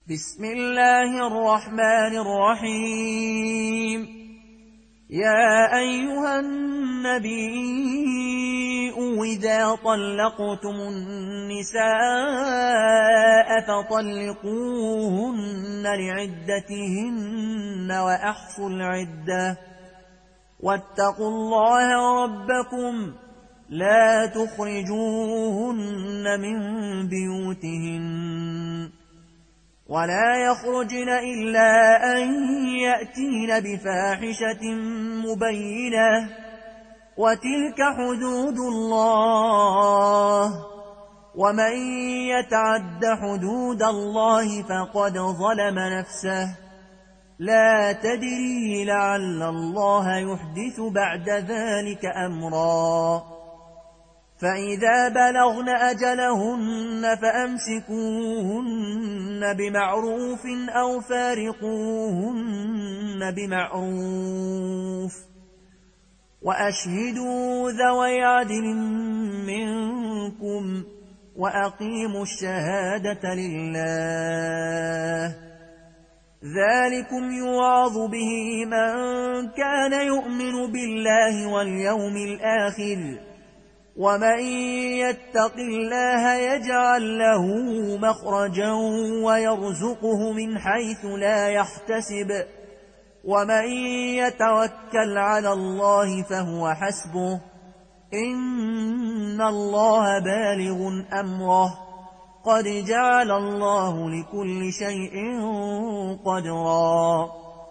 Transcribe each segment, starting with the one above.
بسم الله الرحمن الرحيم. يا أيها النبي إذا طلقتم النساء فطلقوهن لعدتهن وأحصوا العدة واتقوا الله ربكم لا تخرجوهن من بيوتهن ولا يخرجن إلا أن يأتين بفاحشة مبينة وتلك حدود الله ومن يتعد حدود الله فقد ظلم نفسه لا تدري لعل الله يحدث بعد ذلك أمرا. فإذا بلغن أجلهن فأمسكوهن بمعروف أو فارقوهن بمعروف وأشهدوا ذوي عدل منكم وأقيموا الشهادة لله ذلكم يوعظ به من كان يؤمن بالله واليوم الآخر ومن يتق الله يجعل له مخرجا ويرزقه من حيث لا يحتسب ومن يتوكل على الله فهو حسبه إن الله بالغ أمره قد جعل الله لكل شيء قدرا.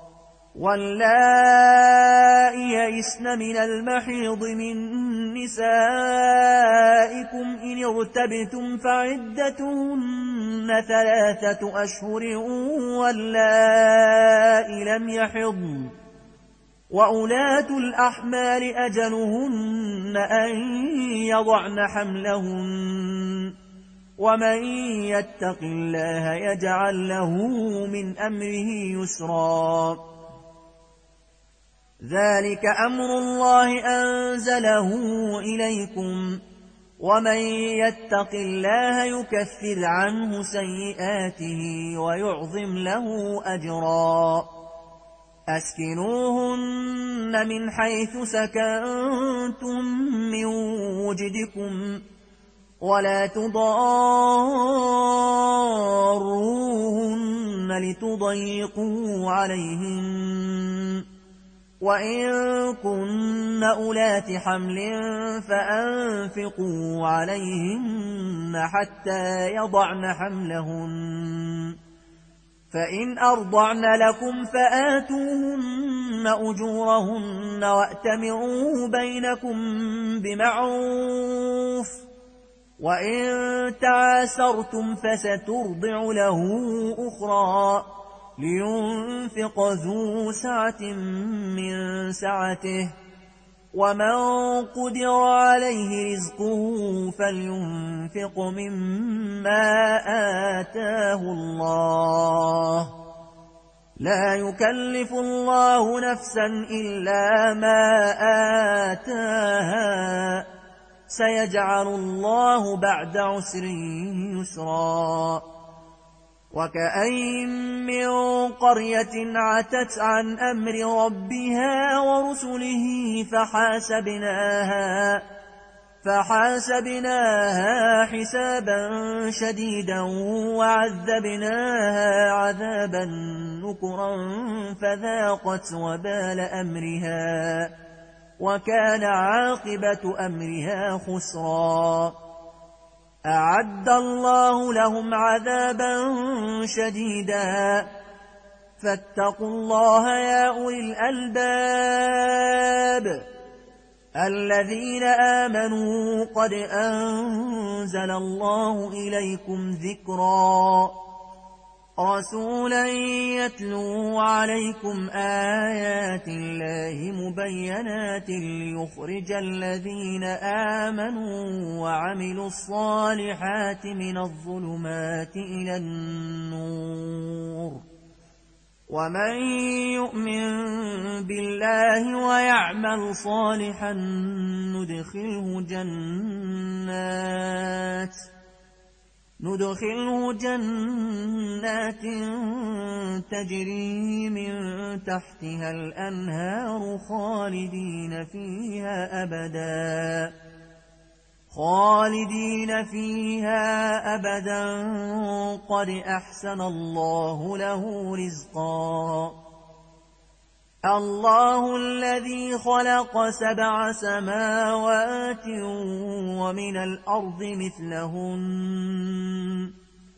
واللائي يئسن من المحيض من نسائكم إن ارتبتم فعدتهن 3 أشهر واللائي لم يحضن وأولاة الأحمال أجلهن أن يضعن حملهن ومن يتق الله يجعل له من أمره يسرا. ذلك أمر الله أنزله إليكم ومن يتق الله يكفر عنه سيئاته ويعظم له أجرا. أسكنوهن من حيث سكنتم من وجدكم ولا تضاروهن لتضيقوا عليهن وإن كن أولات حمل فأنفقوا عليهن حتى يضعن حملهن فإن أرضعن لكم فآتوهن أجورهن وأتمروا بينكم بمعروف وإن تعاسرتم فسترضع له أخرى لينفق ذو سعة من سعته ومن قدر عليه رزقه فلينفق مما آتاه الله لا يكلف الله نفسا إلا ما آتاها سيجعل الله بعد عسر يسرا. وكأين من قرية عتت عن أمر ربها ورسله فحاسبناها حسابا شديدا وعذبناها عذابا نكرا فذاقت وبال أمرها وكان عاقبة أمرها خسرا. أعد الله لهم عذابا شديدا فاتقوا الله يا أولي الألباب الذين آمنوا قد أنزل الله إليكم ذكرا رسولا يتلو عليكم آيات الله مبينات ليخرج الذين آمنوا وعملوا الصالحات من الظلمات إلى النور ومن يؤمن بالله ويعمل صالحا ندخله جنات تجري من تحتها الأنهار خالدين فيها أبدا قد أحسن الله له رزقا الله الذي خلق 7 سماوات ومن الأرض مثلهن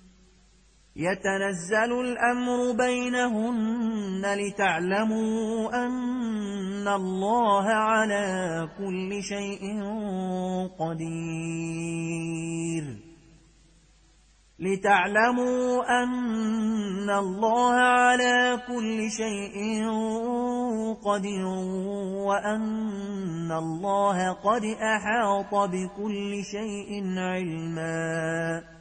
يتنزل الأمر بينهن لتعلموا أن الله على كل شيء قدير وأن الله قد أحاط بكل شيء علما